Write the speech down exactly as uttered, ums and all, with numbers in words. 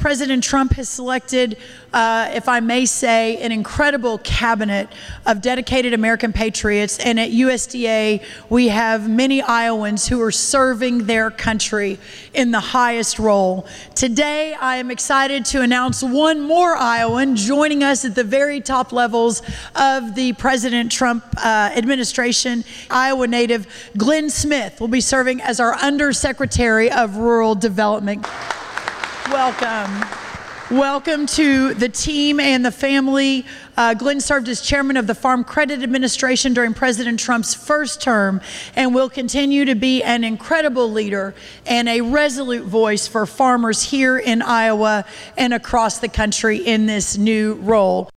President Trump has selected, uh, if I may say, an incredible cabinet of dedicated American patriots. And at U S D A, we have many Iowans who are serving their country in the highest role. Today, I am excited to announce one more Iowan joining us at the very top levels of the President Trump uh, administration. Iowa native Glenn Smith will be serving as our Undersecretary of Rural Development. Welcome. Welcome to the team and the family. Uh, Glenn served as chairman of the Farm Credit Administration during President Trump's first term and will continue to be an incredible leader and a resolute voice for farmers here in Iowa and across the country in this new role.